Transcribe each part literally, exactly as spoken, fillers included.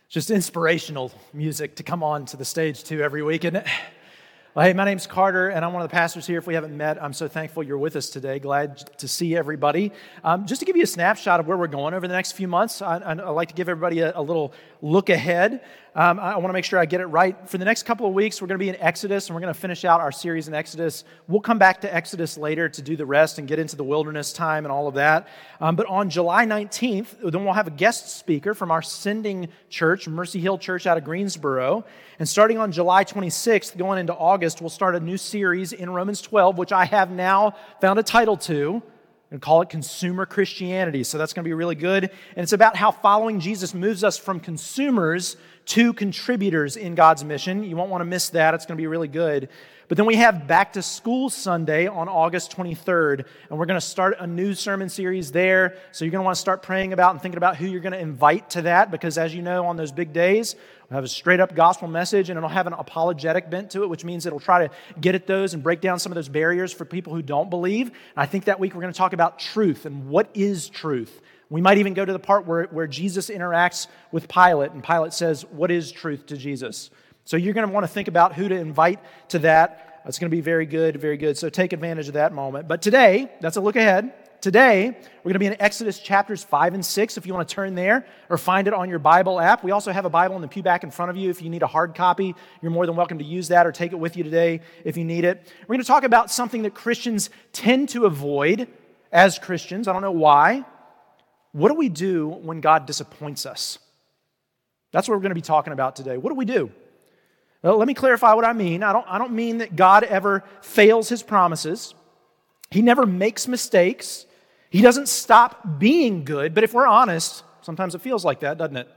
Just inspirational music to come on to the stage too every week, isn't it? Well, hey, my name's Carter, and I'm one of the pastors here. If we haven't met, I'm so thankful you're with us today. Glad to see everybody. Um, just to give you a snapshot of where we're going over the next few months, I, I, I like to give everybody a, a little look ahead. Um, I want to make sure I get it right. For the next couple of weeks, we're going to be in Exodus, and we're going to finish out our series in Exodus. We'll come back to Exodus later to do the rest and get into the wilderness time and all of that. Um, but on July nineteenth, then we'll have a guest speaker from our sending church, Mercy Hill Church out of Greensboro. And starting on July twenty-sixth, going into August, we'll start a new series in Romans twelve, which I have now found a title to, and call it Consumer Christianity. So that's going to be really good. And it's about how following Jesus moves us from consumers to contributors in God's mission. You won't want to miss that. It's going to be really good. But then we have Back to School Sunday on August twenty-third, and we're going to start a new sermon series there. So you're going to want to start praying about and thinking about who you're going to invite to that, because as you know, on those big days, we'll have a straight-up gospel message, and it'll have an apologetic bent to it, which means it'll try to get at those and break down some of those barriers for people who don't believe. And I think that week we're going to talk about truth and what is truth. We might even go to the part where, where Jesus interacts with Pilate, and Pilate says, "What is truth?" to Jesus. So you're going to want to think about who to invite to that. It's going to be very good, very good. So take advantage of that moment. But today, that's a look ahead. Today, we're going to be in Exodus chapters five and six if you want to turn there or find it on your Bible app. We also have a Bible in the pew back in front of you. If you need a hard copy, you're more than welcome to use that or take it with you today if you need it. We're going to talk about something that Christians tend to avoid as Christians. I don't know why. What do we do when God disappoints us? That's what we're going to be talking about today. What do we do? Well, let me clarify what I mean. I don't, I don't mean that God ever fails His promises. He never makes mistakes. He doesn't stop being good. But if we're honest, sometimes it feels like that, doesn't it?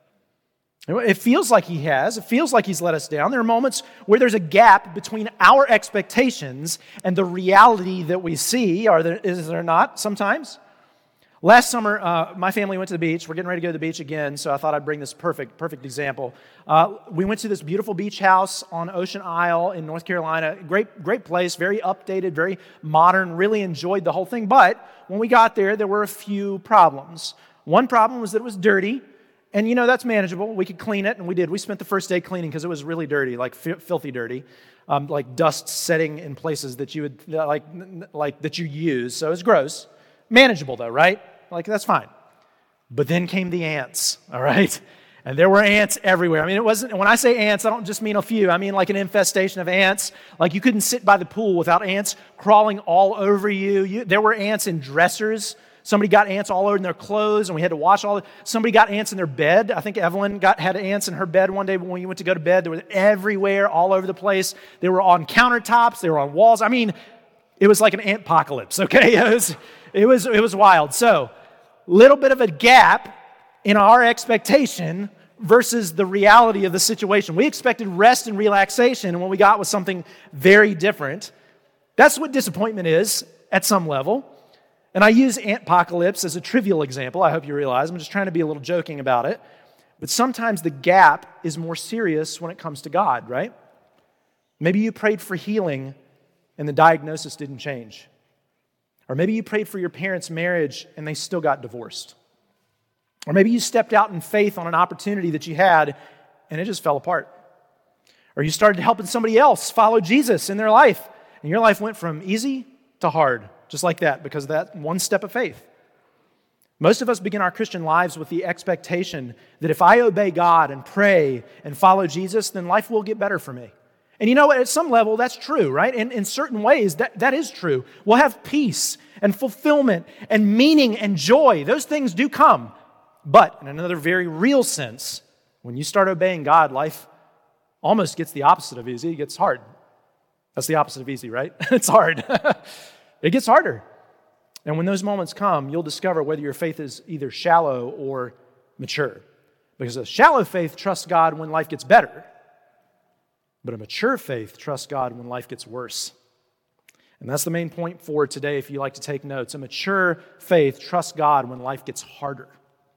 It feels like He has. It feels like He's let us down. There are moments where there's a gap between our expectations and the reality that we see. Are there, is there not sometimes? Last summer, uh, my family went to the beach. We're getting ready to go to the beach again, so I thought I'd bring this perfect, perfect example. Uh, we went to this beautiful beach house on Ocean Isle in North Carolina. Great, great place, very updated, very modern. Really enjoyed the whole thing. But when we got there, there were a few problems. One problem was that it was dirty, and you know that's manageable. We could clean it, and we did. We spent the first day cleaning because it was really dirty, like f- filthy dirty, um, like dust setting in places that you would like, like that you use. So it was gross. Manageable though, right? Like, that's fine. But then came the ants, all right? And there were ants everywhere. I mean, it wasn't, when I say ants, I don't just mean a few. I mean like an infestation of ants. Like, you couldn't sit by the pool without ants crawling all over you. you there were ants in dressers. Somebody got ants all over in their clothes, and we had to wash all. Somebody got ants in their bed. I think Evelyn got had ants in her bed one day when we went to go to bed. They were everywhere, all over the place. They were on countertops. They were on walls. I mean, it was like an ant apocalypse, okay? It was, it was, it was wild. So, little bit of a gap in our expectation versus the reality of the situation. We expected rest and relaxation, and what we got was something very different. That's what disappointment is at some level. And I use antpocalypse as a trivial example. I hope you realize. I'm just trying to be a little joking about it. But sometimes the gap is more serious when it comes to God, right? Maybe you prayed for healing and the diagnosis didn't change. Or maybe you prayed for your parents' marriage and they still got divorced. Or maybe you stepped out in faith on an opportunity that you had and it just fell apart. Or you started helping somebody else follow Jesus in their life and your life went from easy to hard, just like that, because of that one step of faith. Most of us begin our Christian lives with the expectation that if I obey God and pray and follow Jesus, then life will get better for me. And you know what? At some level, that's true, right? And in certain ways, that, that is true. We'll have peace and fulfillment and meaning and joy. Those things do come. But in another very real sense, when you start obeying God, life almost gets the opposite of easy. It gets hard. That's the opposite of easy, right? It's hard. It gets harder. And when those moments come, you'll discover whether your faith is either shallow or mature. Because a shallow faith trusts God when life gets better. But a mature faith trusts God when life gets worse. And that's the main point for today if you like to take notes. A mature faith trusts God when life gets harder.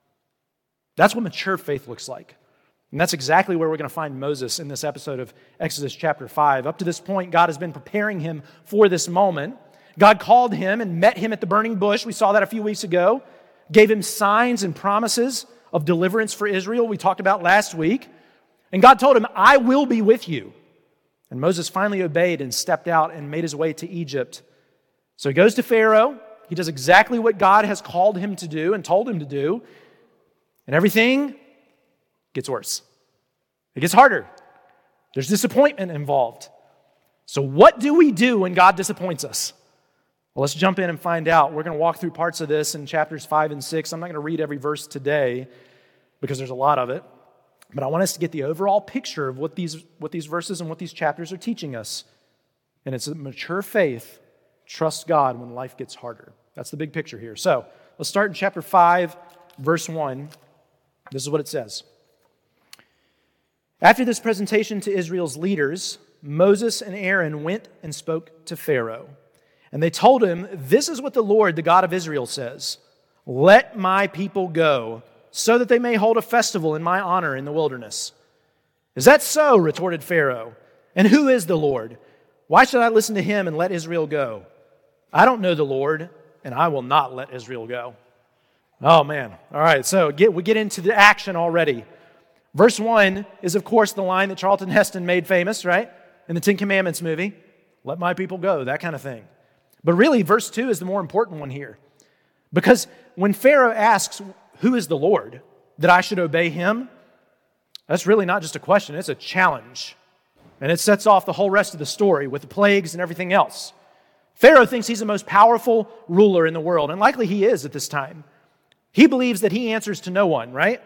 That's what mature faith looks like. And that's exactly where we're going to find Moses in this episode of Exodus chapter five. Up to this point, God has been preparing him for this moment. God called him and met him at the burning bush. We saw that a few weeks ago. Gave him signs and promises of deliverance for Israel we talked about last week. And God told him, I will be with you. And Moses finally obeyed and stepped out and made his way to Egypt. So he goes to Pharaoh. He does exactly what God has called him to do and told him to do. And everything gets worse. It gets harder. There's disappointment involved. So what do we do when God disappoints us? Well, let's jump in and find out. We're going to walk through parts of this in chapters five and six. I'm not going to read every verse today because there's a lot of it. But I want us to get the overall picture of what these, what these verses and what these chapters are teaching us. And it's a mature faith. Trust God when life gets harder. That's the big picture here. So let's start in chapter five, verse one. This is what it says. After this presentation to Israel's leaders, Moses and Aaron went and spoke to Pharaoh. And they told him, this is what the Lord, the God of Israel, says. Let my people go, so that they may hold a festival in my honor in the wilderness. Is that so? Retorted Pharaoh. And who is the Lord? Why should I listen to him and let Israel go? I don't know the Lord, and I will not let Israel go. Oh, man. All right, so get, we get into the action already. Verse one is, of course, the line that Charlton Heston made famous, right? In the Ten Commandments movie. Let my people go, that kind of thing. But really, verse two is the more important one here. Because when Pharaoh asks, who is the Lord, that I should obey him? That's really not just a question, it's a challenge. And it sets off the whole rest of the story with the plagues and everything else. Pharaoh thinks he's the most powerful ruler in the world, and likely he is at this time. He believes that he answers to no one, right?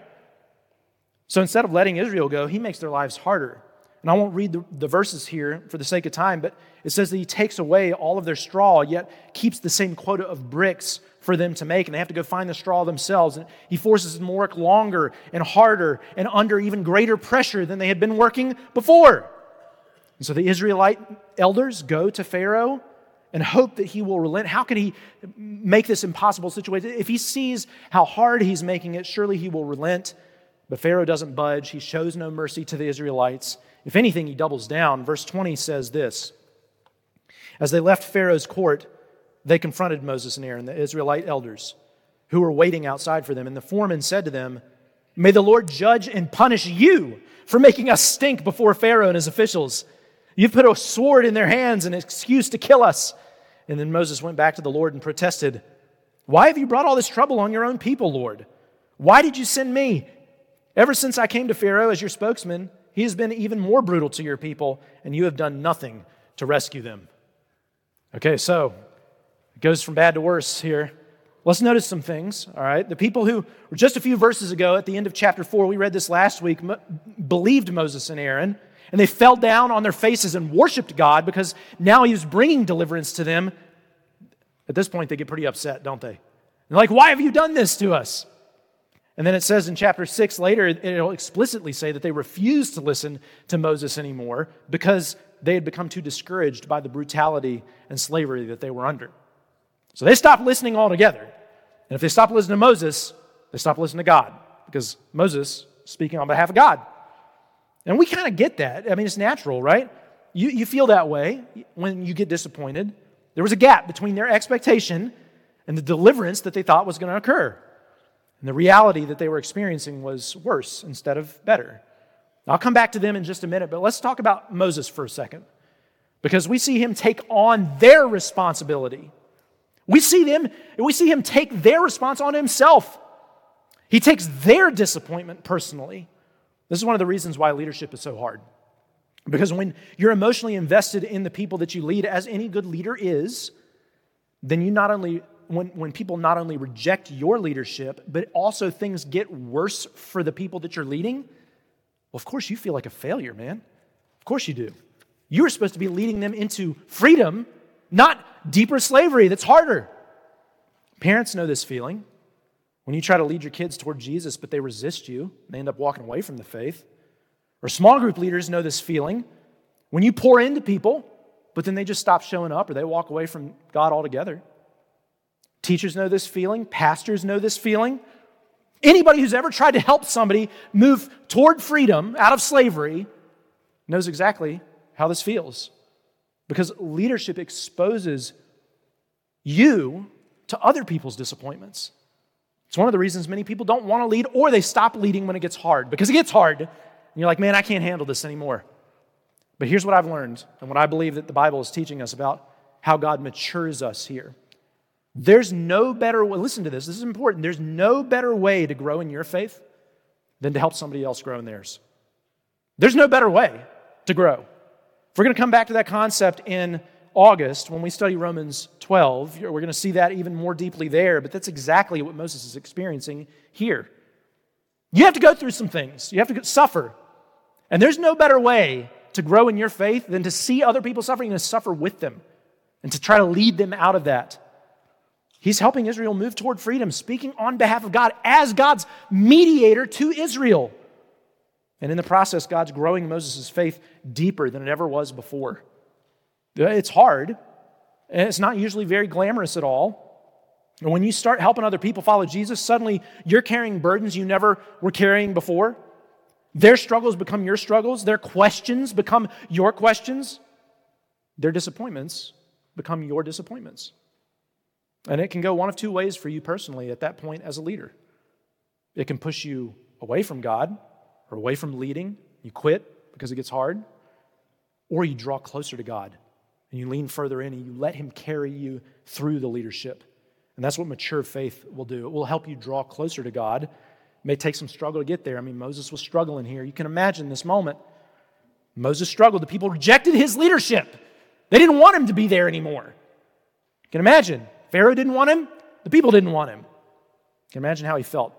So instead of letting Israel go, he makes their lives harder. And I won't read the, the verses here for the sake of time, but it says that he takes away all of their straw, yet keeps the same quota of bricks for them to make, and they have to go find the straw themselves. And he forces them to work longer and harder and under even greater pressure than they had been working before. And so the Israelite elders go to Pharaoh and hope that he will relent. How can he make this impossible situation? If he sees how hard he's making it, surely he will relent. But Pharaoh doesn't budge. He shows no mercy to the Israelites. If anything, he doubles down. Verse twenty says this. As they left Pharaoh's court, they confronted Moses and Aaron, the Israelite elders, who were waiting outside for them. And the foreman said to them, may the Lord judge and punish you for making us stink before Pharaoh and his officials. You've put a sword in their hands, an excuse to kill us. And then Moses went back to the Lord and protested, why have you brought all this trouble on your own people, Lord? Why did you send me? Ever since I came to Pharaoh as your spokesman, he has been even more brutal to your people, and you have done nothing to rescue them. Okay, so it goes from bad to worse here. Let's notice some things, all right? The people who were just a few verses ago at the end of chapter four, we read this last week, m- believed Moses and Aaron, and they fell down on their faces and worshiped God because now he was bringing deliverance to them. At this point, they get pretty upset, don't they? They're like, why have you done this to us? And then it says in chapter six later, it'll explicitly say that they refused to listen to Moses anymore because they had become too discouraged by the brutality and slavery that they were under. So they stopped listening altogether. And if they stopped listening to Moses, they stopped listening to God because Moses is speaking on behalf of God. And we kind of get that. I mean, it's natural, right? You, you feel that way when you get disappointed. There was a gap between their expectation and the deliverance that they thought was going to occur. And the reality that they were experiencing was worse instead of better. I'll come back to them in just a minute, but let's talk about Moses for a second. Because we see him take on their responsibility. We see them, we see him take their response on himself. He takes their disappointment personally. This is one of the reasons why leadership is so hard. Because when you're emotionally invested in the people that you lead, as any good leader is, then you not only When, when people not only reject your leadership, but also things get worse for the people that you're leading, well, of course you feel like a failure, man. Of course you do. You're supposed to be leading them into freedom, not deeper slavery that's harder. Parents know this feeling. When you try to lead your kids toward Jesus, but they resist you, they end up walking away from the faith. Or small group leaders know this feeling. When you pour into people, but then they just stop showing up or they walk away from God altogether. Teachers know this feeling. Pastors know this feeling. Anybody who's ever tried to help somebody move toward freedom out of slavery knows exactly how this feels. Because leadership exposes you to other people's disappointments. It's one of the reasons many people don't want to lead, or they stop leading when it gets hard, because it gets hard, and you're like, man, I can't handle this anymore. But here's what I've learned, and what I believe that the Bible is teaching us about how God matures us here. There's no better way, listen to this, this is important, there's no better way to grow in your faith than to help somebody else grow in theirs. There's no better way to grow. If we're going to come back to that concept in August, when we study Romans twelve, we're going to see that even more deeply there, but that's exactly what Moses is experiencing here. You have to go through some things. You have to suffer. And there's no better way to grow in your faith than to see other people suffering and to suffer with them and to try to lead them out of that. He's helping Israel move toward freedom, speaking on behalf of God as God's mediator to Israel. And in the process, God's growing Moses' faith deeper than it ever was before. It's hard, and it's not usually very glamorous at all. And when you start helping other people follow Jesus, suddenly you're carrying burdens you never were carrying before. Their struggles become your struggles. Their questions become your questions. Their disappointments become your disappointments. And it can go one of two ways for you personally at that point as a leader. It can push you away from God or away from leading. You quit because it gets hard. Or you draw closer to God. And you lean further in and you let Him carry you through the leadership. And that's what mature faith will do. It will help you draw closer to God. It may take some struggle to get there. I mean, Moses was struggling here. You can imagine this moment. Moses struggled. The people rejected his leadership. They didn't want him to be there anymore. You can imagine. Pharaoh didn't want him. The people didn't want him. You can imagine how he felt.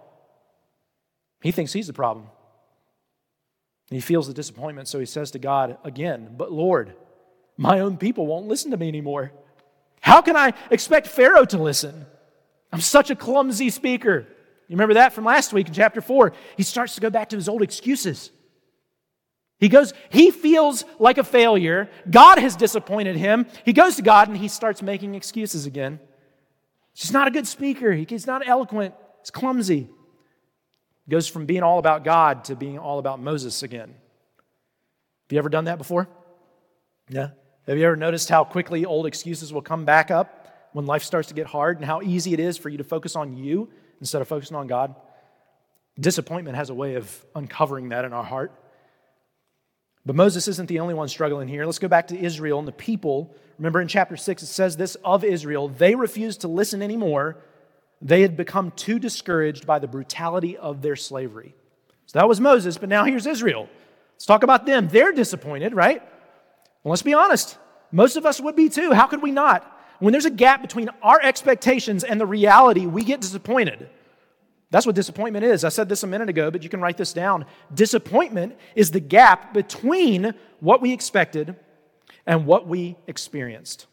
He thinks he's the problem. And he feels the disappointment, so he says to God again, "But Lord, my own people won't listen to me anymore. How can I expect Pharaoh to listen? I'm such a clumsy speaker." You remember that from last week in chapter four. He starts to go back to his old excuses. He goes, he feels like a failure. God has disappointed him. He goes to God and he starts making excuses again. He's not a good speaker. He's not eloquent. He's clumsy. He goes from being all about God to being all about Moses again. Have you ever done that before? Yeah. Have you ever noticed how quickly old excuses will come back up when life starts to get hard and how easy it is for you to focus on you instead of focusing on God? Disappointment has a way of uncovering that in our heart. But Moses isn't the only one struggling here. Let's go back to Israel and the people. Remember in chapter six, it says this of Israel, they refused to listen anymore. They had become too discouraged by the brutality of their slavery. So that was Moses, but now here's Israel. Let's talk about them. They're disappointed, right? Well, let's be honest. Most of us would be too. How could we not? When there's a gap between our expectations and the reality, we get disappointed. That's what disappointment is. I said this a minute ago, but you can write this down. Disappointment is the gap between what we expected and what we experienced.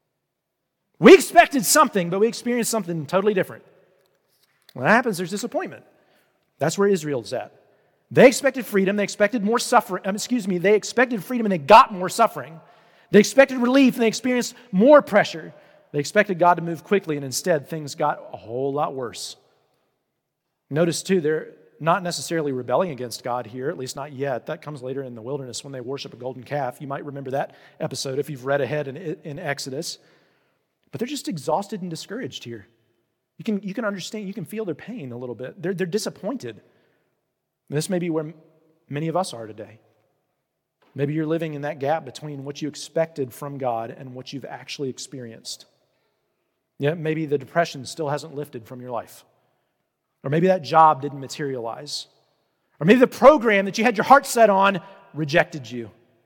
We expected something, but we experienced something totally different. When that happens, there's disappointment. That's where Israel's at. They expected freedom. They expected more suffering. Um, excuse me. They expected freedom and they got more suffering. They expected relief and they experienced more pressure. They expected God to move quickly and instead things got a whole lot worse. Notice too, they're not necessarily rebelling against God here, at least not yet. That comes later in the wilderness when they worship a golden calf. You might remember that episode if you've read ahead in, in Exodus. But they're just exhausted and discouraged here. You can, you can understand, you can feel their pain a little bit. They're, they're disappointed. And this may be where many of us are today. Maybe you're living in that gap between what you expected from God and what you've actually experienced. Yeah, maybe the depression still hasn't lifted from your life. Or maybe that job didn't materialize. Or maybe the program that you had your heart set on rejected you.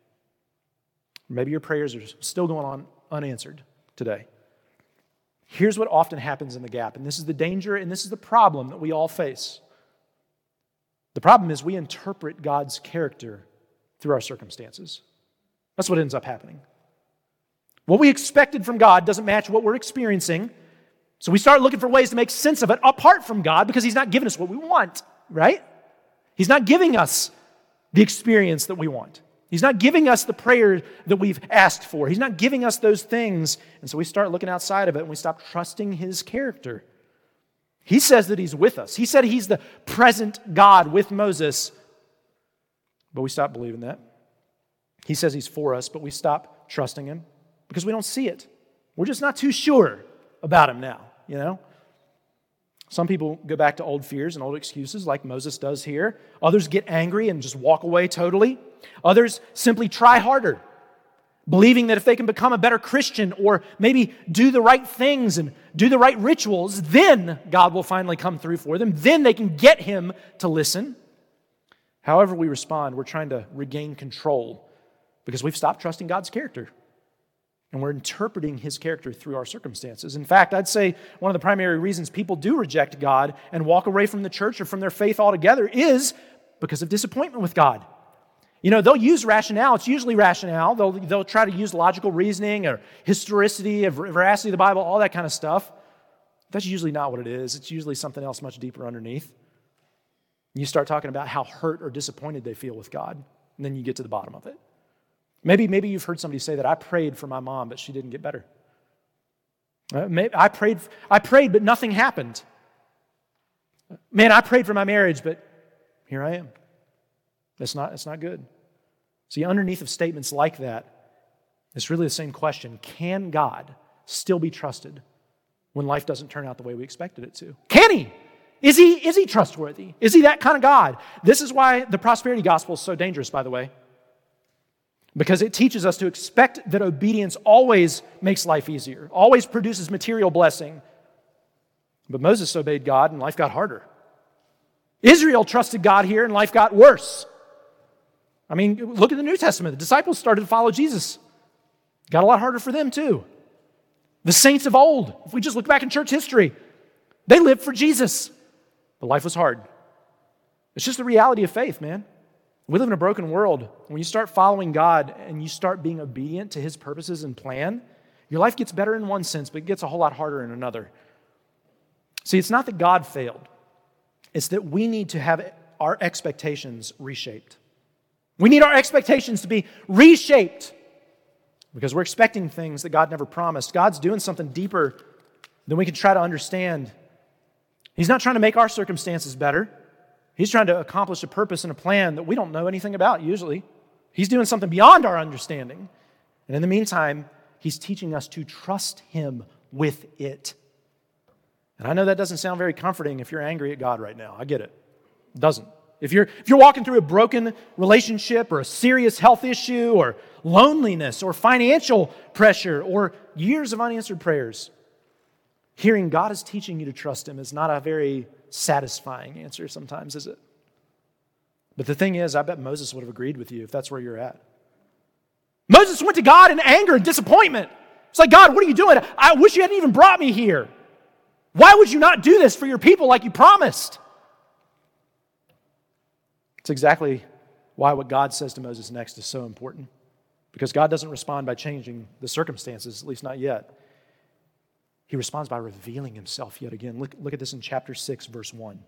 Or maybe your prayers are still going on unanswered today. Here's what often happens in the gap, and this is the danger and this is the problem that we all face. The problem is we interpret God's character through our circumstances. That's what ends up happening. What we expected from God doesn't match what we're experiencing, so we start looking for ways to make sense of it apart from God because He's not giving us what we want, right? He's not giving us the experience that we want. He's not giving us the prayer that we've asked for. He's not giving us those things, and so we start looking outside of it and we stop trusting His character. He says that He's with us. He said He's the present God with Moses, but we stop believing that. He says He's for us, but we stop trusting Him because we don't see it. We're just not too sure about Him now, you know? Some people go back to old fears and old excuses like Moses does here. Others get angry and just walk away totally. Others simply try harder, believing that if they can become a better Christian or maybe do the right things and do the right rituals, then God will finally come through for them. Then they can get Him to listen. However we respond, we're trying to regain control because we've stopped trusting God's character. And we're interpreting His character through our circumstances. In fact, I'd say one of the primary reasons people do reject God and walk away from the church or from their faith altogether is because of disappointment with God. You know, they'll use rationale. It's usually rationale. They'll, they'll try to use logical reasoning or historicity, of veracity of the Bible, all that kind of stuff. That's usually not what it is. It's usually something else much deeper underneath. You start talking about how hurt or disappointed they feel with God, and then you get to the bottom of it. Maybe, maybe you've heard somebody say that, I prayed for my mom, but she didn't get better. Uh, maybe, I prayed, I prayed, but nothing happened. Man, I prayed for my marriage, but here I am. That's not, that's not good. See, underneath of statements like that, it's really the same question. Can God still be trusted when life doesn't turn out the way we expected it to? Can He? Is he, is he trustworthy? Is He that kind of God? This is why the prosperity gospel is so dangerous, by the way. Because it teaches us to expect that obedience always makes life easier, always produces material blessing. But Moses obeyed God and life got harder. Israel trusted God here and life got worse. I mean, look at the New Testament. The disciples started to follow Jesus. Got a lot harder for them too. The saints of old, if we just look back in church history, they lived for Jesus. But life was hard. It's just the reality of faith, man. We live in a broken world. When you start following God and you start being obedient to His purposes and plan, your life gets better in one sense, but it gets a whole lot harder in another. See, it's not that God failed. It's that we need to have our expectations reshaped. We need our expectations to be reshaped because we're expecting things that God never promised. God's doing something deeper than we can try to understand. He's not trying to make our circumstances better. He's trying to accomplish a purpose and a plan that we don't know anything about usually. He's doing something beyond our understanding. And in the meantime, He's teaching us to trust Him with it. And I know that doesn't sound very comforting if you're angry at God right now. I get it. It doesn't. If you're, if you're walking through a broken relationship or a serious health issue or loneliness or financial pressure or years of unanswered prayers, hearing God is teaching you to trust Him is not a very satisfying answer sometimes, is it? But the thing is, I bet Moses would have agreed with you if that's where you're at. Moses went to God in anger and disappointment. It's like, God, what are you doing? I wish you hadn't even brought me here. Why would you not do this for your people like you promised? It's exactly why what God says to Moses next is so important. Because God doesn't respond by changing the circumstances, at least not yet. He responds by revealing Himself yet again. Look, look at this in chapter six, verse one.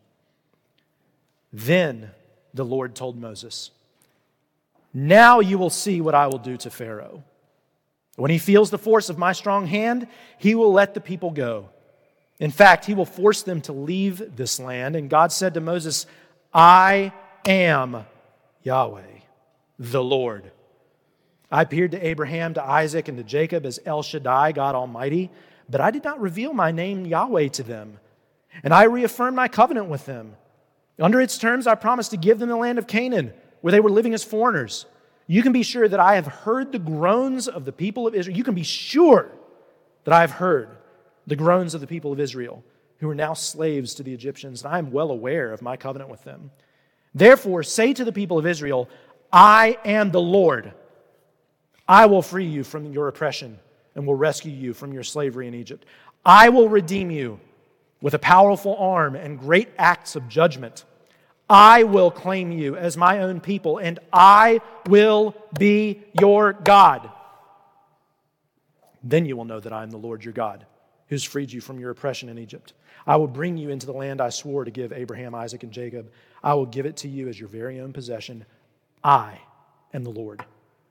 Then the Lord told Moses, "Now you will see what I will do to Pharaoh. When he feels the force of my strong hand, he will let the people go. In fact, he will force them to leave this land." And God said to Moses, "I am Yahweh, the Lord. I appeared to Abraham, to Isaac, and to Jacob as El Shaddai, God Almighty, but I did not reveal my name Yahweh to them. And I reaffirmed my covenant with them. Under its terms, I promised to give them the land of Canaan, where they were living as foreigners. You can be sure that I have heard the groans of the people of Israel. You can be sure that I have heard the groans of the people of Israel, who are now slaves to the Egyptians, and I am well aware of my covenant with them. Therefore, say to the people of Israel, I am the Lord. I will free you from your oppression and will rescue you from your slavery in Egypt. I will redeem you with a powerful arm and great acts of judgment. I will claim you as my own people, and I will be your God. Then you will know that I am the Lord your God, who's freed you from your oppression in Egypt. I will bring you into the land I swore to give Abraham, Isaac, and Jacob. I will give it to you as your very own possession. I am the Lord.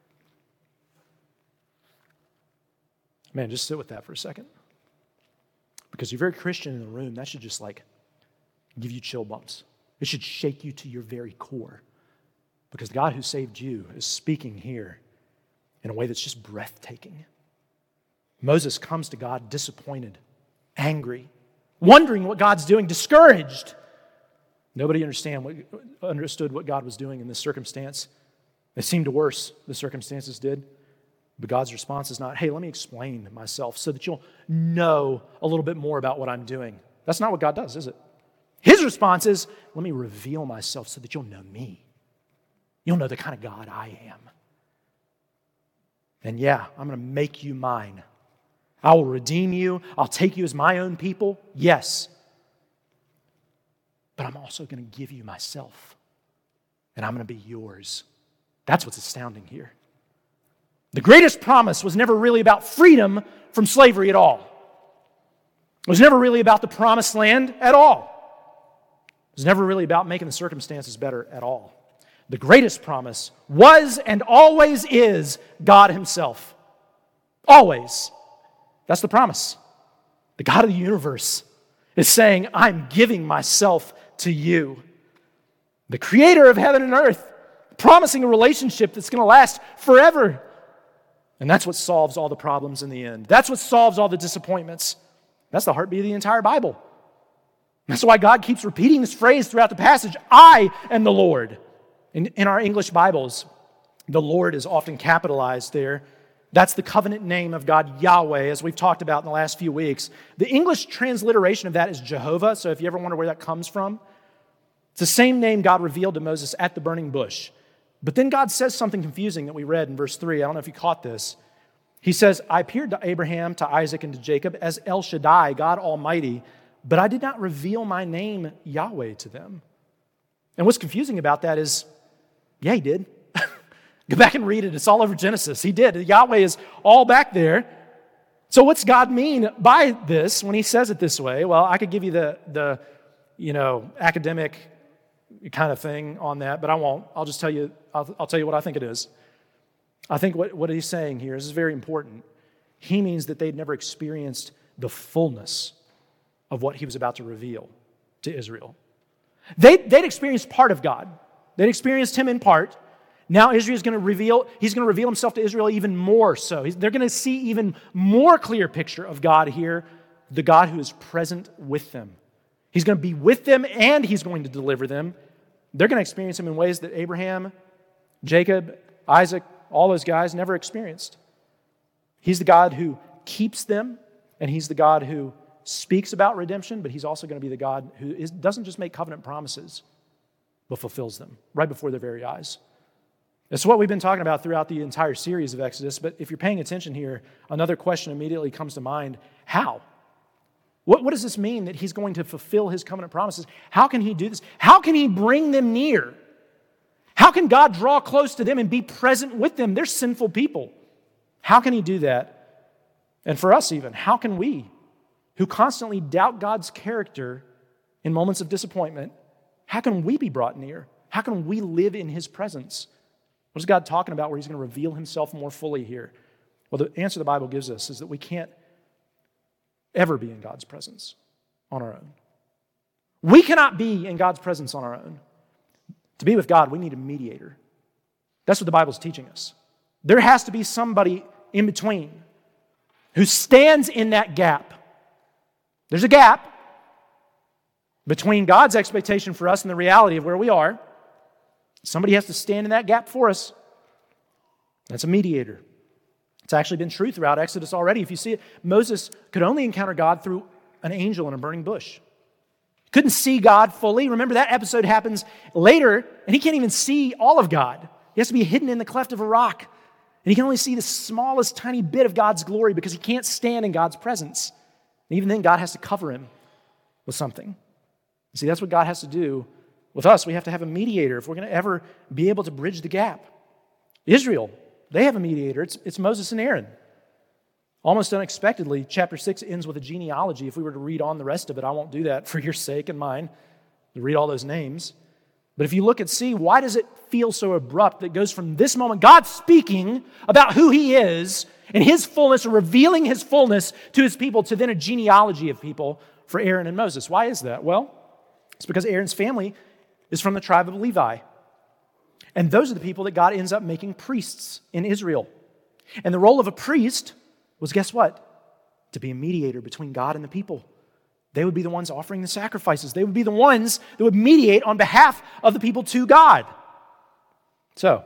Man, just sit with that for a second. Because you're very Christian in the room, that should just like give you chill bumps. It should shake you to your very core. Because the God who saved you is speaking here in a way that's just breathtaking. Moses comes to God disappointed, angry, wondering what God's doing, discouraged. Nobody understand what, understood what God was doing in this circumstance. It seemed worse, the circumstances did. But God's response is not, hey, let me explain myself so that you'll know a little bit more about what I'm doing. That's not what God does, is it? His response is, let me reveal myself so that you'll know me. You'll know the kind of God I am. And yeah, I'm going to make you mine. I will redeem you. I'll take you as my own people. Yes. But I'm also going to give you myself. And I'm going to be yours. That's what's astounding here. The greatest promise was never really about freedom from slavery at all. It was never really about the promised land at all. It was never really about making the circumstances better at all. The greatest promise was and always is God Himself. Always. That's the promise. The God of the universe is saying, I'm giving myself to you. The creator of heaven and earth, promising a relationship that's going to last forever. And that's what solves all the problems in the end. That's what solves all the disappointments. That's the heartbeat of the entire Bible. That's why God keeps repeating this phrase throughout the passage, I am the Lord. In, in our English Bibles, the Lord is often capitalized there. That's the covenant name of God, Yahweh, as we've talked about in the last few weeks. The English transliteration of that is Jehovah, so if you ever wonder where that comes from, it's the same name God revealed to Moses at the burning bush. But then God says something confusing that we read in verse three. I don't know if you caught this. He says, I appeared to Abraham, to Isaac, and to Jacob as El Shaddai, God Almighty, but I did not reveal my name, Yahweh, to them. And what's confusing about that is, yeah, He did. Go back and read it. It's all over Genesis. He did. Yahweh is all back there. So what's God mean by this when He says it this way? Well, I could give you the, the you know, academic kind of thing on that, but I won't. I'll just tell you, I'll, I'll tell you what I think it is. I think what, what He's saying here is very important. He means that they'd never experienced the fullness of what He was about to reveal to Israel. They, they'd experienced part of God. They'd experienced Him in part. Now Israel's going to reveal, He's going to reveal Himself to Israel even more so. He's, they're going to see even more clear picture of God here, the God who is present with them. He's going to be with them and He's going to deliver them. They're going to experience Him in ways that Abraham, Jacob, Isaac, all those guys never experienced. He's the God who keeps them, and He's the God who speaks about redemption, but He's also going to be the God who is, doesn't just make covenant promises, but fulfills them right before their very eyes. It's what we've been talking about throughout the entire series of Exodus, but if you're paying attention here, another question immediately comes to mind. How? What, what does this mean that He's going to fulfill His covenant promises? How can He do this? How can He bring them near? How can God draw close to them and be present with them? They're sinful people. How can He do that? And for us even, how can we, who constantly doubt God's character in moments of disappointment, how can we be brought near? How can we live in His presence? What is God talking about where He's going to reveal Himself more fully here? Well, the answer the Bible gives us is that we can't ever be in God's presence on our own. We cannot be in God's presence on our own. To be with God, we need a mediator. That's what the Bible's teaching us. There has to be somebody in between who stands in that gap. There's a gap between God's expectation for us and the reality of where we are. Somebody has to stand in that gap for us. That's a mediator. It's actually been true throughout Exodus already. If you see it, Moses could only encounter God through an angel in a burning bush. Couldn't see God fully. Remember, that episode happens later, and he can't even see all of God. He has to be hidden in the cleft of a rock. And he can only see the smallest tiny bit of God's glory because he can't stand in God's presence. And even then, God has to cover him with something. See, that's what God has to do with us. We have to have a mediator if we're going to ever be able to bridge the gap. Israel, they have a mediator. It's, it's Moses and Aaron. Almost unexpectedly, chapter six ends with a genealogy. If we were to read on the rest of it, I won't do that for your sake and mine, to read all those names. But if you look and see, why does it feel so abrupt that it goes from this moment, God speaking about who He is and His fullness, or revealing His fullness to His people, to then a genealogy of people for Aaron and Moses? Why is that? Well, it's because Aaron's family is from the tribe of Levi. And those are the people that God ends up making priests in Israel. And the role of a priest was, guess what? To be a mediator between God and the people. They would be the ones offering the sacrifices. They would be the ones that would mediate on behalf of the people to God. So,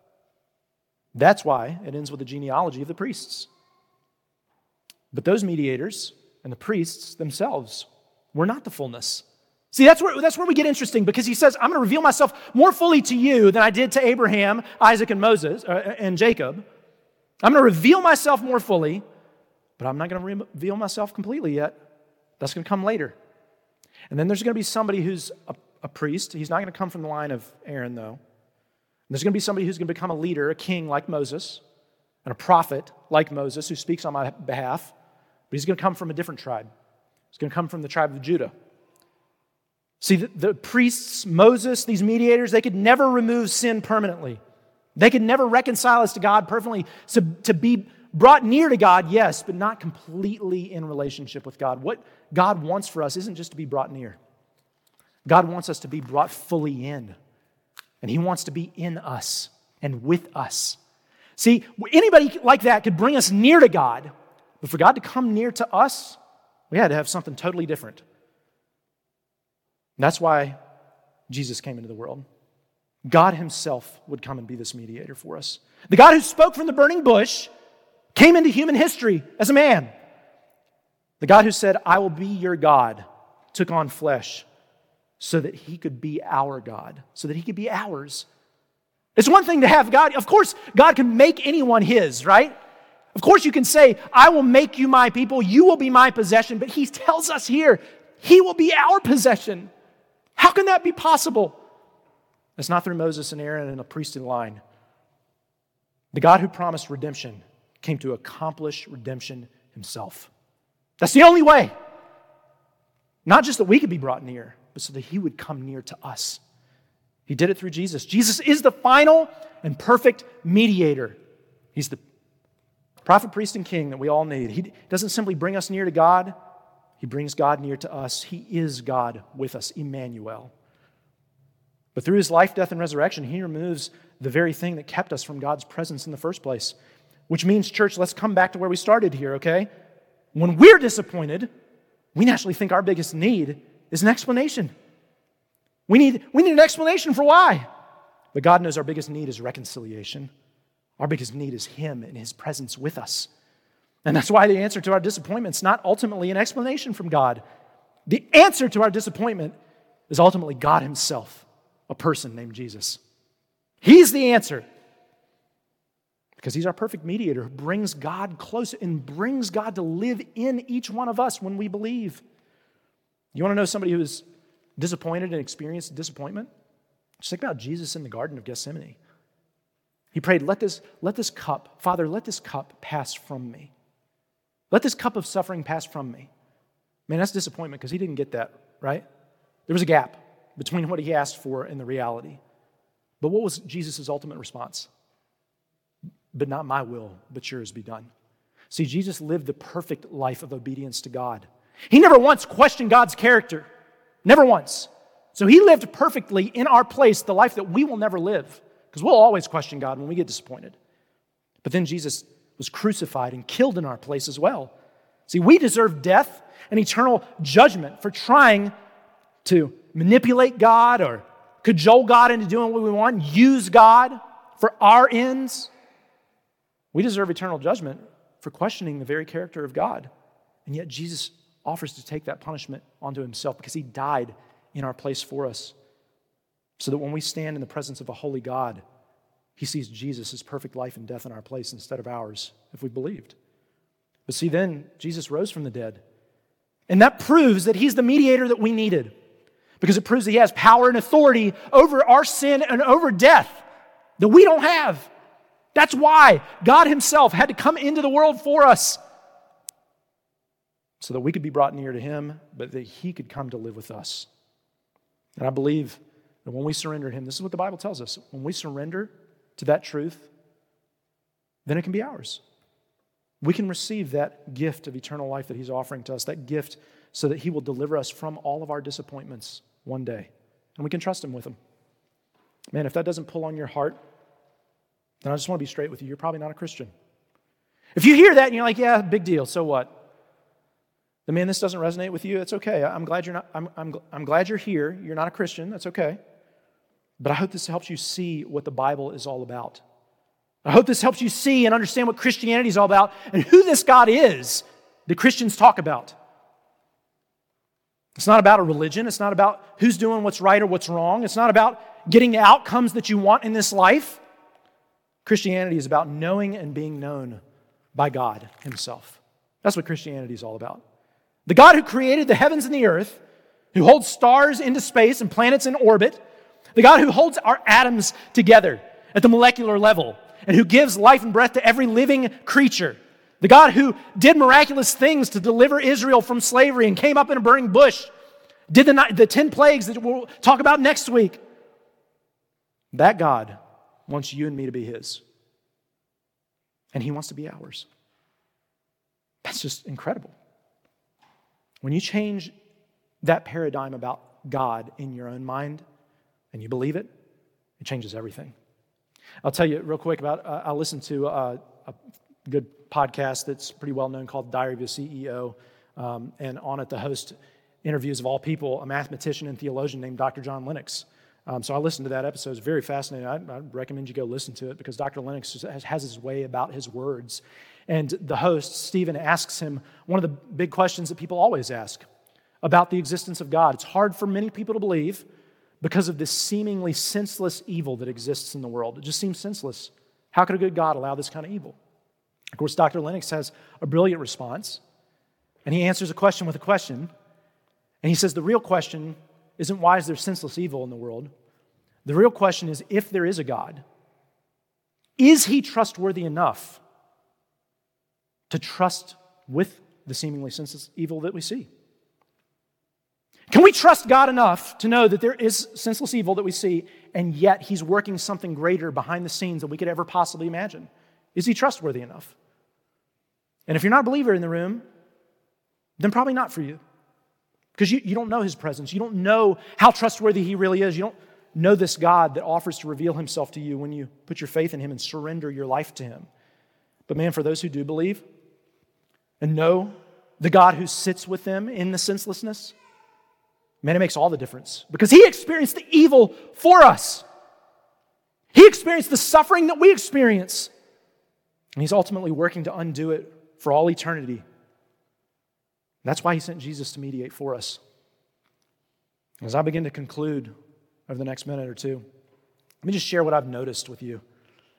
that's why it ends with the genealogy of the priests. But those mediators and the priests themselves were not the fullness. See, that's where, that's where we get interesting, because he says, I'm going to reveal myself more fully to you than I did to Abraham, Isaac, and Moses, uh, and Jacob. I'm going to reveal myself more fully, but I'm not going to reveal myself completely yet. That's going to come later. And then there's going to be somebody who's a, a priest. He's not going to come from the line of Aaron, though. And there's going to be somebody who's going to become a leader, a king like Moses, and a prophet like Moses who speaks on my behalf. But he's going to come from a different tribe. He's going to come from the tribe of Judah. See, the, the priests, Moses, these mediators, they could never remove sin permanently. They could never reconcile us to God perfectly. So to be brought near to God, yes, but not completely in relationship with God. What God wants for us isn't just to be brought near. God wants us to be brought fully in. And He wants to be in us and with us. See, anybody like that could bring us near to God, but for God to come near to us, we had to have something totally different. And that's why Jesus came into the world. God Himself would come and be this mediator for us. The God who spoke from the burning bush came into human history as a man. The God who said, I will be your God, took on flesh so that He could be our God, so that He could be ours. It's one thing to have God. Of course, God can make anyone His, right? Of course, you can say, I will make you my people, you will be my possession, but He tells us here, He will be our possession. How can that be possible? It's not through Moses and Aaron and a priestly line. The God who promised redemption came to accomplish redemption Himself. That's the only way. Not just that we could be brought near, but so that He would come near to us. He did it through Jesus. Jesus is the final and perfect mediator. He's the prophet, priest, and king that we all need. He doesn't simply bring us near to God. He brings God near to us. He is God with us, Emmanuel. But through His life, death, and resurrection, He removes the very thing that kept us from God's presence in the first place. Which means, church, let's come back to where we started here, okay? When we're disappointed, we naturally think our biggest need is an explanation. We need, we need an explanation for why. But God knows our biggest need is reconciliation. Our biggest need is Him and His presence with us. And that's why the answer to our disappointment is not ultimately an explanation from God. The answer to our disappointment is ultimately God Himself, a person named Jesus. He's the answer. Because He's our perfect mediator who brings God close and brings God to live in each one of us when we believe. You want to know somebody who is disappointed and experienced disappointment? Just think about Jesus in the Garden of Gethsemane. He prayed, let this, let this cup, Father, let this cup pass from me. Let this cup of suffering pass from me. Man, that's disappointment because He didn't get that, right? There was a gap between what He asked for and the reality. But what was Jesus' ultimate response? But not my will, but yours be done. See, Jesus lived the perfect life of obedience to God. He never once questioned God's character. Never once. So He lived perfectly in our place the life that we will never live. Because we'll always question God when we get disappointed. But then Jesus was crucified and killed in our place as well. See, we deserve death and eternal judgment for trying to manipulate God or cajole God into doing what we want, use God for our ends. We deserve eternal judgment for questioning the very character of God. And yet Jesus offers to take that punishment onto Himself because He died in our place for us. So that when we stand in the presence of a holy God, He sees Jesus' perfect life and death in our place instead of ours, if we believed. But see, then Jesus rose from the dead. And that proves that He's the mediator that we needed. Because it proves that He has power and authority over our sin and over death that we don't have. That's why God Himself had to come into the world for us. So that we could be brought near to Him, but that He could come to live with us. And I believe that when we surrender to Him, this is what the Bible tells us, when we surrender to that truth, then it can be ours. We can receive that gift of eternal life that He's offering to us, that gift so that He will deliver us from all of our disappointments one day. And we can trust Him with them. Man, if that doesn't pull on your heart, then I just want to be straight with you. You're probably not a Christian. If you hear that and you're like, yeah, big deal, so what? then man, this doesn't resonate with you. That's okay. I'm glad you're not, I'm, I'm, I'm glad you're here. You're not a Christian. That's okay. But I hope this helps you see what the Bible is all about. I hope this helps you see and understand what Christianity is all about and who this God is that Christians talk about. It's not about a religion. It's not about who's doing what's right or what's wrong. It's not about getting the outcomes that you want in this life. Christianity is about knowing and being known by God Himself. That's what Christianity is all about. The God who created the heavens and the earth, who holds stars into space and planets in orbit, the God who holds our atoms together at the molecular level and who gives life and breath to every living creature, the God who did miraculous things to deliver Israel from slavery and came up in a burning bush, did the, the ten plagues that we'll talk about next week. That God wants you and me to be His. And He wants to be ours. That's just incredible. When you change that paradigm about God in your own mind and you believe it, it changes everything. I'll tell you real quick about, uh, I listened to uh, a good podcast that's pretty well known called Diary of a C E O. Um, and on it, the host interviews, of all people, a mathematician and theologian named Doctor John Lennox. Um, so I listened to that episode. It's very fascinating. I, I recommend you go listen to it because Doctor Lennox has, has his way about his words. And the host, Stephen, asks him one of the big questions that people always ask about the existence of God. It's hard for many people to believe because of this seemingly senseless evil that exists in the world. It just seems senseless. How could a good God allow this kind of evil? Of course, Doctor Lennox has a brilliant response, and he answers a question with a question. And he says the real question isn't why is there senseless evil in the world? The real question is, if there is a God, is He trustworthy enough to trust with the seemingly senseless evil that we see? Can we trust God enough to know that there is senseless evil that we see, and yet He's working something greater behind the scenes than we could ever possibly imagine? Is He trustworthy enough? And if you're not a believer in the room, then probably not for you. Because you, you don't know His presence. You don't know how trustworthy He really is. You don't know this God that offers to reveal Himself to you when you put your faith in Him and surrender your life to Him. But man, for those who do believe and know the God who sits with them in the senselessness, man, it makes all the difference. Because He experienced the evil for us. He experienced the suffering that we experience. And He's ultimately working to undo it for all eternity. That's why He sent Jesus to mediate for us. As I begin to conclude over the next minute or two, let me just share what I've noticed with you.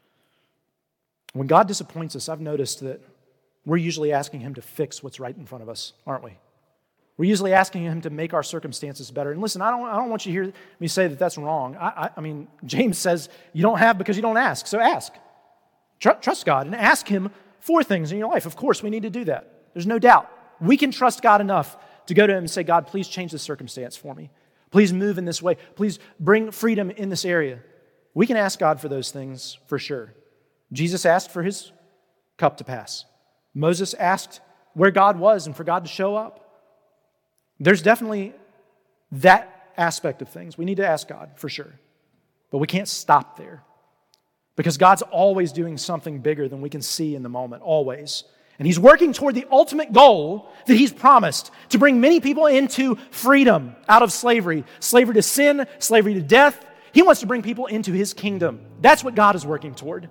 When God disappoints us, I've noticed that we're usually asking Him to fix what's right in front of us, aren't we? We're usually asking Him to make our circumstances better. And listen, I don't, I don't want you to hear me say that that's wrong. I, I, I mean, James says you don't have because you don't ask, so ask. Tr- trust God and ask Him for things in your life. Of course, we need to do that. There's no doubt. We can trust God enough to go to Him and say, God, please change this circumstance for me. Please move in this way. Please bring freedom in this area. We can ask God for those things for sure. Jesus asked for His cup to pass. Moses asked where God was and for God to show up. There's definitely that aspect of things. We need to ask God for sure. But we can't stop there. Because God's always doing something bigger than we can see in the moment, always. And He's working toward the ultimate goal that He's promised, to bring many people into freedom out of slavery. Slavery to sin, slavery to death. He wants to bring people into His kingdom. That's what God is working toward.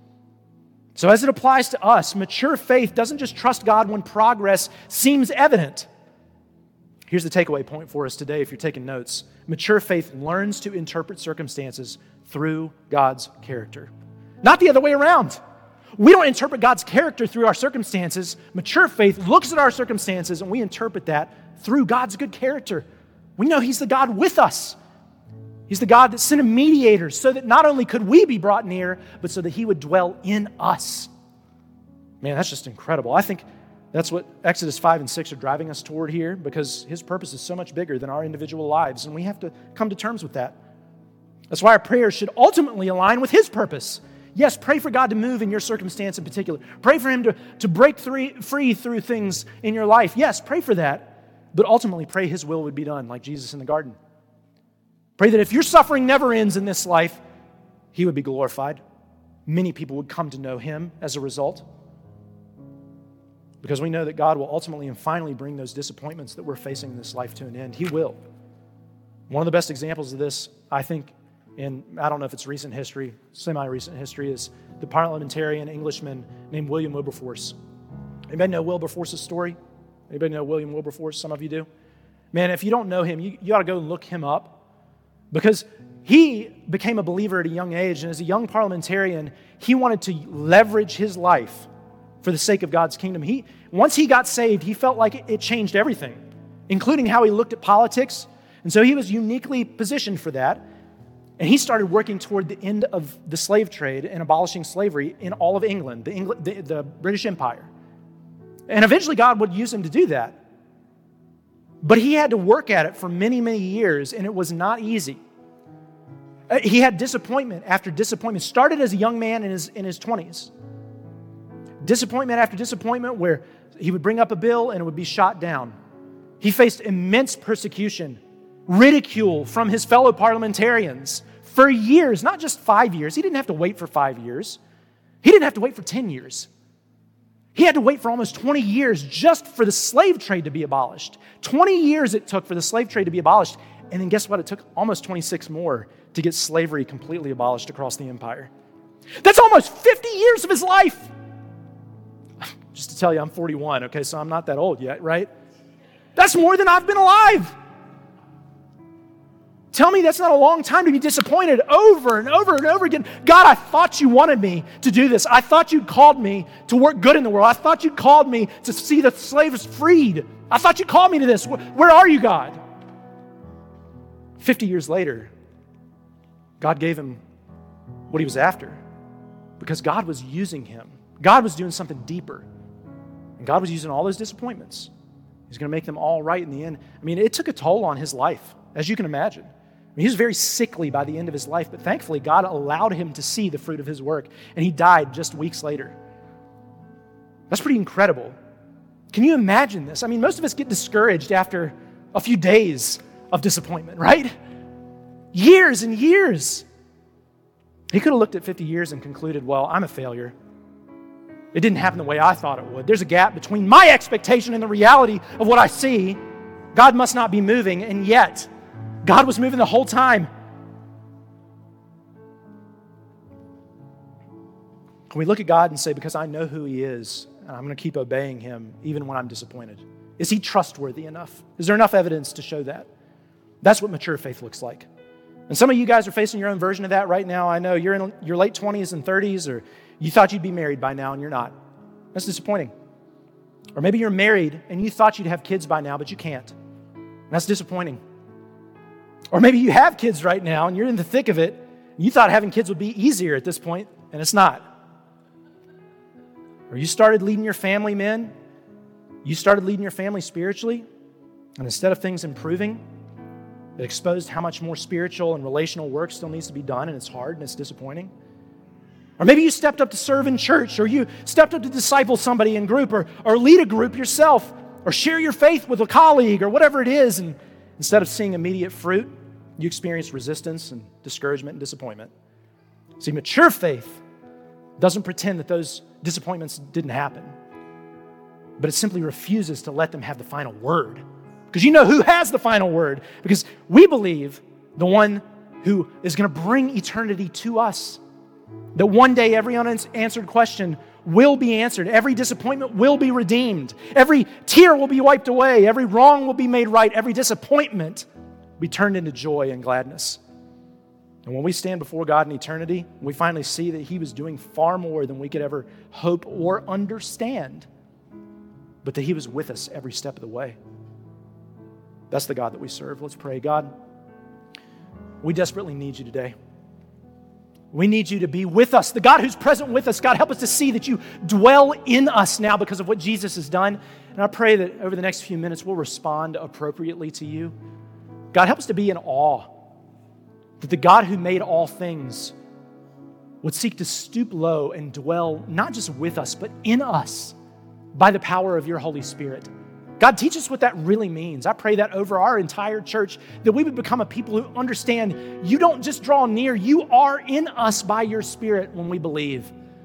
So as it applies to us, mature faith doesn't just trust God when progress seems evident. Here's the takeaway point for us today if you're taking notes. Mature faith learns to interpret circumstances through God's character. Not the other way around. We don't interpret God's character through our circumstances. Mature faith looks at our circumstances and we interpret that through God's good character. We know He's the God with us. He's the God that sent a mediator so that not only could we be brought near, but so that He would dwell in us. Man, that's just incredible. I think that's what Exodus five and six are driving us toward here, because His purpose is so much bigger than our individual lives, and we have to come to terms with that. That's why our prayers should ultimately align with His purpose. Yes, pray for God to move in your circumstance in particular. Pray for Him to, to break free, free through things in your life. Yes, pray for that, but ultimately pray His will would be done, like Jesus in the garden. Pray that if your suffering never ends in this life, He would be glorified. Many people would come to know Him as a result. because we know that God will ultimately and finally bring those disappointments that we're facing in this life to an end. He will. One of the best examples of this, I think, in, I don't know if it's recent history, semi-recent history, is the parliamentarian Englishman named William Wilberforce. Anybody know Wilberforce's story? Anybody know William Wilberforce? Some of you do. Man, if you don't know him, you, you ought to go and look him up, because he became a believer at a young age, and as a young parliamentarian, he wanted to leverage his life for the sake of God's kingdom. He, once he got saved, he felt like it, it changed everything, including how he looked at politics. And so he was uniquely positioned for that. And he started working toward the end of the slave trade and abolishing slavery in all of England, the, Engl- the, the British Empire. And eventually God would use him to do that. But he had to work at it for many, many years, and it was not easy. He had disappointment after disappointment. Started as a young man in his, in his twenties. Disappointment after disappointment where he would bring up a bill and it would be shot down. He faced immense persecution, ridicule from his fellow parliamentarians for years, not just five years. He didn't have to wait for five years. He didn't have to wait for ten years. He had to wait for almost twenty years just for the slave trade to be abolished. twenty years it took for the slave trade to be abolished. And then guess what? It took almost twenty-six more to get slavery completely abolished across the empire. That's almost fifty years of his life. Just to tell you, I'm forty-one, okay, so I'm not that old yet, right? That's more than I've been alive. Tell me that's not a long time to be disappointed over and over and over again. God, I thought you wanted me to do this. I thought you'd called me to work good in the world. I thought you'd called me to see the slaves freed. I thought you called me to this. Where are you, God? Fifty years later, God gave him what he was after because God was using him. God was doing something deeper. And God was using all those disappointments. He's going to make them all right in the end. I mean, it took a toll on his life, as you can imagine. I mean, he was very sickly by the end of his life, but thankfully God allowed him to see the fruit of his work, and he died just weeks later. That's pretty incredible. Can you imagine this? I mean, most of us get discouraged after a few days of disappointment, right? Years and years. He could have looked at fifty years and concluded, well, I'm a failure. It didn't happen the way I thought it would. There's a gap between my expectation and the reality of what I see. God must not be moving, and yet God was moving the whole time. Can we look at God and say, because I know who He is, and I'm going to keep obeying Him even when I'm disappointed? Is He trustworthy enough? Is there enough evidence to show that? That's what mature faith looks like. And some of you guys are facing your own version of that right now. I know you're in your late twenties and thirties, or you thought you'd be married by now and you're not. That's disappointing. Or maybe you're married and you thought you'd have kids by now, but you can't. And that's disappointing. Or maybe you have kids right now and you're in the thick of it. And you thought having kids would be easier at this point, and it's not. Or you started leading your family, men. You started leading your family spiritually, and instead of things improving, it exposed how much more spiritual and relational work still needs to be done, and it's hard and it's disappointing. Or maybe you stepped up to serve in church, or you stepped up to disciple somebody in group, or, or lead a group yourself, or share your faith with a colleague, or whatever it is, and instead of seeing immediate fruit, you experienced resistance and discouragement and disappointment. See, mature faith doesn't pretend that those disappointments didn't happen, but it simply refuses to let them have the final word. Because you know who has the final word, because we believe the one who is going to bring eternity to us. That one day every unanswered question will be answered. Every disappointment will be redeemed. Every tear will be wiped away. Every wrong will be made right. Every disappointment will be turned into joy and gladness. And when we stand before God in eternity, we finally see that He was doing far more than we could ever hope or understand, but that He was with us every step of the way. That's the God that we serve. Let's pray. God, we desperately need You today. We need You to be with us, the God who's present with us. God, help us to see that You dwell in us now because of what Jesus has done. And I pray that over the next few minutes, we'll respond appropriately to You. God, help us to be in awe that the God who made all things would seek to stoop low and dwell not just with us, but in us by the power of Your Holy Spirit. God, teach us what that really means. I pray that over our entire church, that we would become a people who understand You don't just draw near, You are in us by Your Spirit when we believe.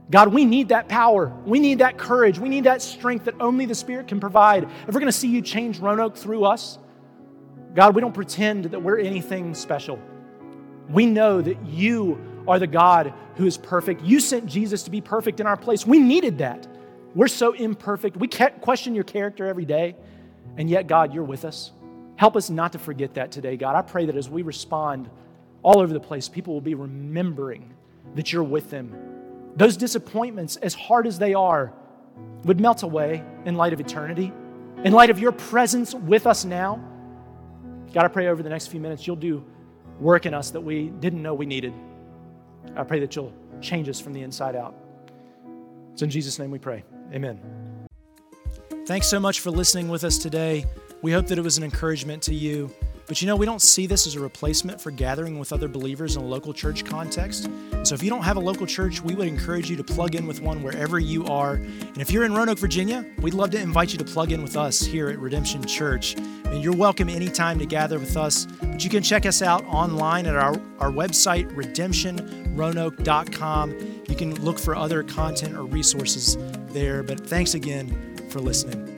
God, we need that power. We need that courage. We need that strength that only the Spirit can provide. If we're going to see you change Roanoke through us, God, we don't pretend that we're anything special. We know that you are the God who is perfect. You sent Jesus to be perfect in our place. We needed that. We're so imperfect. We can't question your character every day. And yet, God, you're with us. Help us not to forget that today, God. I pray that as we respond all over the place, people will be remembering that you're with them. Those disappointments, as hard as they are, would melt away in light of eternity, in light of your presence with us now. God, I pray over the next few minutes you'll do work in us that we didn't know we needed. I pray that you'll change us from the inside out. It's in Jesus' name we pray. Amen. Thanks so much for listening with us today. We hope that it was an encouragement to you. But you know, we don't see this as a replacement for gathering with other believers in a local church context. And so if you don't have a local church, we would encourage you to plug in with one wherever you are. And if you're in Roanoke, Virginia, we'd love to invite you to plug in with us here at Redemption Church. And you're welcome anytime to gather with us. But you can check us out online at our, our website, redemption roanoke dot com. You can look for other content or resources there. But thanks again for listening.